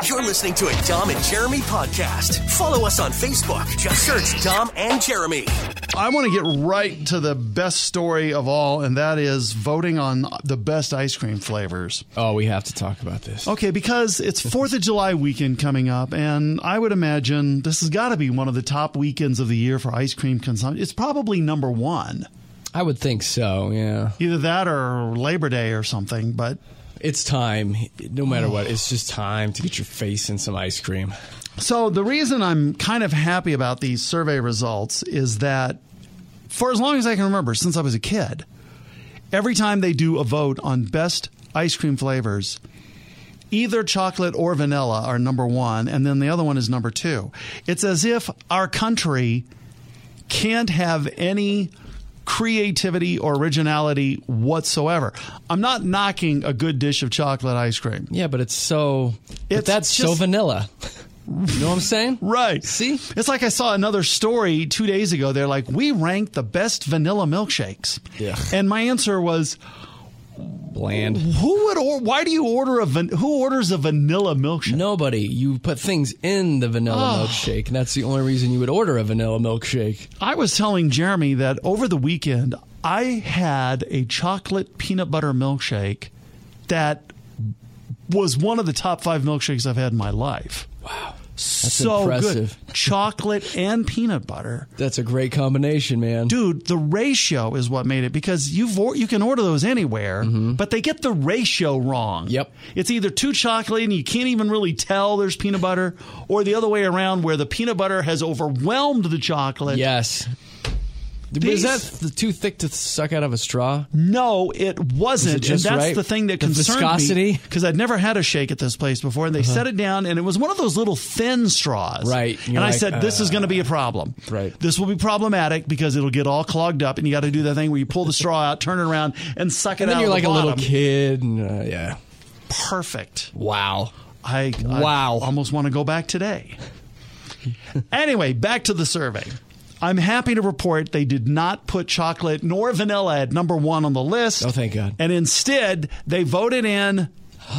You're listening to a Dom and Jeremy podcast. Follow us on Facebook. Just search Dom and Jeremy. I want to get right to the best story of all, and that is voting on the best ice cream flavors. Oh, we have to talk about this. Okay, because it's 4th of July weekend coming up, and I would imagine this has got to be one of the top weekends of the year for ice cream consumption. It's probably number one. I would think so, yeah. Either that or Labor Day or something, but... It's time. No matter what, it's just time to get your face in some ice cream. So the reason I'm kind of happy about these survey results is that for as long as I can remember, since I was a kid, every time they do a vote on best ice cream flavors, either chocolate or vanilla are number one, and then the other one is number two. It's as if our country can't have any creativity or originality whatsoever. I'm not knocking a good dish of chocolate ice cream. Yeah, but so vanilla. You know what I'm saying? Right. See? It's like I saw another story 2 days ago. They're like, we ranked the best vanilla milkshakes. Yeah. And my answer was, bland. Why do you order who orders a vanilla milkshake? Nobody. You put things in the vanilla milkshake, and that's the only reason you would order a vanilla milkshake. I was telling Jeremy that over the weekend, I had a chocolate peanut butter milkshake that was one of the top 5 milkshakes I've had in my life. Wow. That's so impressive. Good. Chocolate and peanut butter. That's a great combination, man. Dude, the ratio is what made it, because you can order those anywhere, but they get the ratio wrong. Yep. It's either too chocolatey and you can't even really tell there's peanut butter, or the other way around where the peanut butter has overwhelmed the chocolate. Yes. Is that too thick to suck out of a straw? No, it wasn't. Is it just and that's right? the thing that The concerned viscosity? me. Because I'd never had a shake at this place before, and they set it down, and it was one of those little thin straws. Right. And I said, this is going to be a problem. Right. This will be problematic because it'll get all clogged up, and you got to do that thing where you pull the straw out, turn it around, and suck it out. And then you're of like the a bottom. little kid. And, yeah. Perfect. Wow. I almost want to go back today. Anyway, back to the survey. I'm happy to report they did not put chocolate nor vanilla at number one on the list. Oh, thank God. And instead, they voted in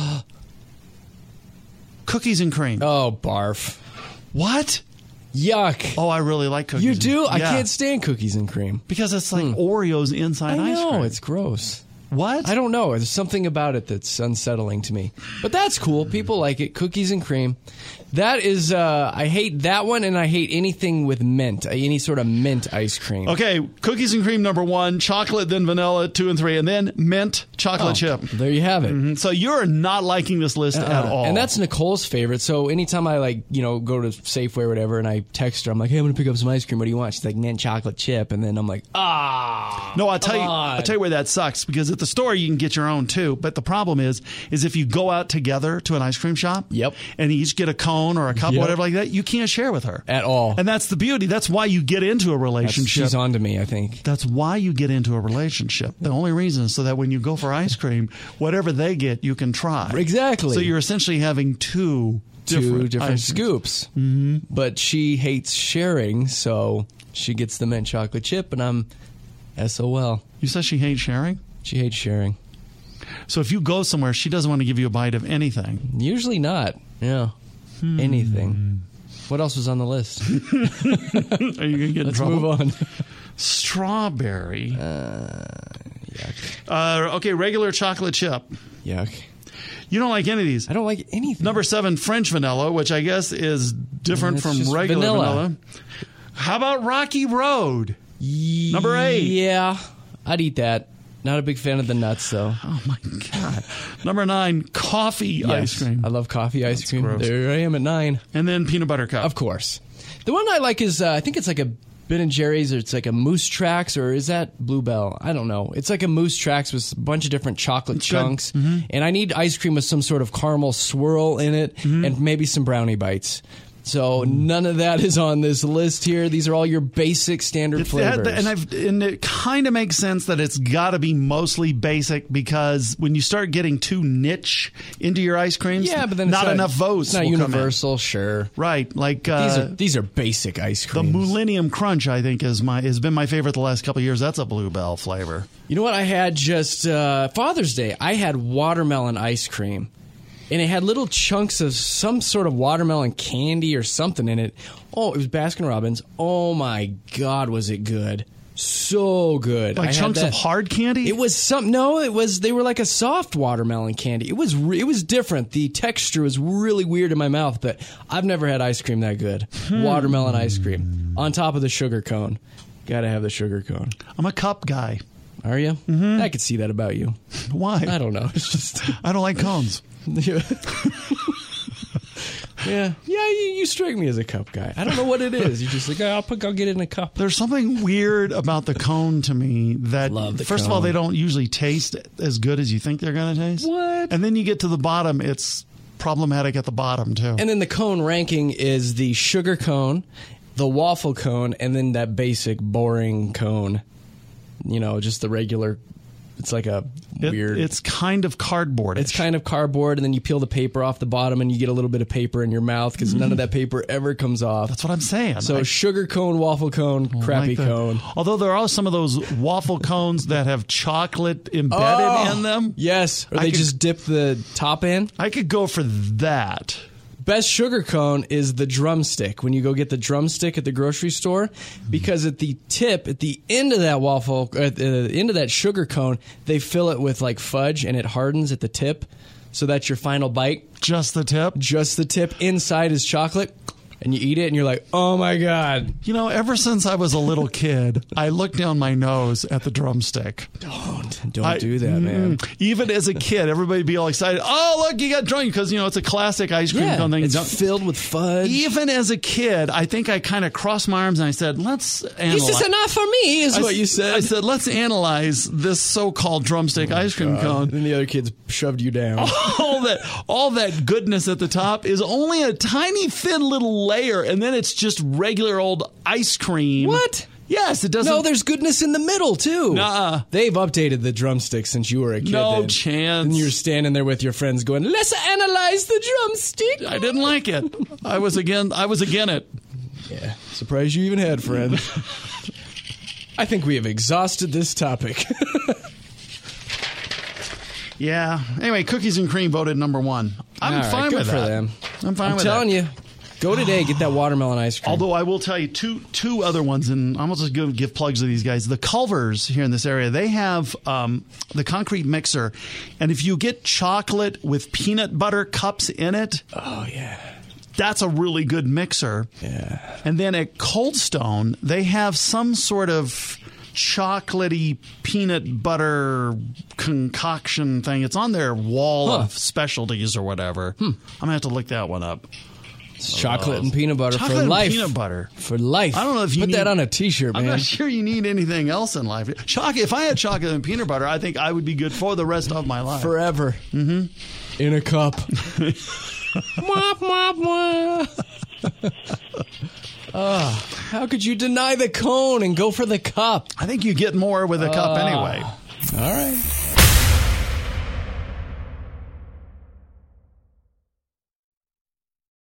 cookies and cream. Oh, barf. What? Yuck. Oh, I really like cookies. You do? Yeah. I can't stand cookies and cream. Because it's like Oreos inside I ice cream. know, it's gross. What? I don't know. There's something about it that's unsettling to me. But that's cool. People like it. Cookies and cream. That is, I hate that one, and I hate anything with mint, any sort of mint ice cream. Okay, cookies and cream number one, chocolate, then vanilla, 2 and 3, and then mint chocolate chip. There you have it. So you're not liking this list at all. And that's Nicole's favorite. So anytime I go to Safeway or whatever, and I text her, I'm like, hey, I'm going to pick up some ice cream. What do you want? She's like, mint chocolate chip. And then I'm like, No, I'll tell you where that sucks, because at the store you can get your own too. But the problem is if you go out together to an ice cream shop, Yep. and you each get a cone or a cup, Yep. whatever like that, you can't share with her at all. And that's the beauty. That's why you get into a relationship. She's on to me, I think. That's why you get into a relationship. The only reason is so that when you go for ice cream, whatever they get, you can try. Exactly. So you're essentially having two different scoops. Mm-hmm. But she hates sharing, so she gets the mint chocolate chip, and I'm SOL. You said she hates sharing? She hates sharing. So if you go somewhere, she doesn't want to give you a bite of anything. Usually not. Yeah. Anything. What else was on the list? Are you going to get in trouble? Let's move on. Strawberry. Yuck. Okay, regular chocolate chip. Yuck. You don't like any of these. I don't like anything. Number 7, French vanilla, which I guess is different from regular vanilla. How about Rocky Road? Number 8. Yeah, I'd eat that. Not a big fan of the nuts, though. Oh, my God. Number 9, coffee ice cream. I love coffee ice cream. Gross. There I am at 9. And then peanut butter cup. Of course. The one I like is, I think it's like a Ben & Jerry's, or it's like a Moose Tracks, or is that Bluebell? I don't know. It's like a Moose Tracks with a bunch of different chocolate chunks. Mm-hmm. And I need ice cream with some sort of caramel swirl in it, and maybe some brownie bites. So none of that is on this list here. These are all your basic standard flavors. And it kind of makes sense that it's got to be mostly basic, because when you start getting too niche into your ice creams, but then not enough votes. It's not universal, sure. Right, like these are basic ice creams. The Millennium Crunch, I think, has been my favorite the last couple of years. That's a Bluebell flavor. You know what? I had just Father's Day. I had watermelon ice cream. and it had little chunks of some sort of watermelon candy or something in it. Oh, it was Baskin-Robbins. Oh my God, was it good. So good. Like chunks of hard candy? It was they were like a soft watermelon candy. It was different. The texture was really weird in my mouth, but I've never had ice cream that good. Watermelon ice cream on top of the sugar cone. Got to have the sugar cone. I'm a cup guy. Are you? Mm-hmm. I could see that about you. Why? I don't know. It's just I don't like cones. Yeah, you strike me as a cup guy. I don't know what it is. You're just like, I'll get it in a cup. There's something weird about the cone to me that, first of all, they don't usually taste as good as you think they're going to taste. What? And then you get to the bottom, it's problematic at the bottom, too. And then the cone ranking is the sugar cone, the waffle cone, and then that basic boring cone. You know, just the regular. It's like a weird... It's kind of cardboard. It's kind of cardboard, and then you peel the paper off the bottom, and you get a little bit of paper in your mouth because none of that paper ever comes off. That's what I'm saying. So sugar cone, waffle cone, crappy cone. Although there are some of those waffle cones that have chocolate embedded in them. Yes. Or they just dip the top in. I could go for that. Best sugar cone is the drumstick. When you go get the drumstick at the grocery store, because at the end of that waffle, at the end of that sugar cone, they fill it with like fudge and it hardens at the tip. So that's your final bite. Just the tip? Just the tip. Inside is chocolate. And you eat it and you're like, oh my God. You know, ever since I was a little kid, I looked down my nose at the drumstick. Don't do that, man. Even as a kid, everybody'd be all excited. Oh, look, you got drunk because, you know, it's a classic ice cream cone thing. It's filled with fudge. Even as a kid, I think I kind of crossed my arms and I said, let's analyze. This is enough for me, is what you said. I said, let's analyze this so-called drumstick ice cream cone. And the other kids shoved you down. All that goodness at the top is only a tiny, thin little layer, and then it's just regular old ice cream. What? Yes, it doesn't. No, there's goodness in the middle, too. Nuh-uh. They've updated the drumstick since you were a kid. No chance. And you're standing there with your friends going, let's analyze the drumstick. I didn't like it. I was again it. Yeah. Surprised you even had friends. I think we have exhausted this topic. Yeah. Anyway, Cookies and Cream voted number 1. I'm fine with that. Good for them. I'm fine with that. I'm telling you. Go today, get that watermelon ice cream. Although I will tell you two other ones, and I'm just going to give plugs to these guys. The Culvers here in this area, they have the concrete mixer, and if you get chocolate with peanut butter cups in it, oh yeah, that's a really good mixer. Yeah. And then at Cold Stone, they have some sort of chocolatey peanut butter concoction thing. It's on their wall of specialties or whatever. I'm gonna have to look that one up. It's chocolate and peanut butter chocolate for life. And peanut butter for life. I don't know if you put that on a T-shirt, man. I'm not sure you need anything else in life. If I had chocolate and peanut butter, I think I would be good for the rest of my life. Forever. Mm-hmm. In a cup. Mwah, mwah, mwah. How could you deny the cone and go for the cup? I think you get more with a cup anyway. All right.